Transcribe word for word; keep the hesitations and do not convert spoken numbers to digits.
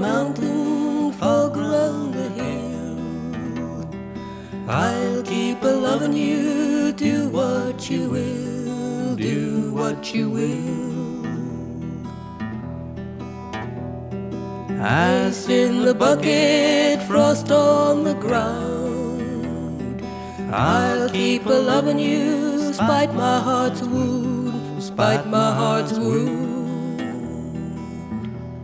mountain, fog around the hill. I'll keep a loving you, do what you will, do what you will. Ice in the bucket, frost on the ground. I'll keep a loving you, spite my heart's wound, spite my heart's wound.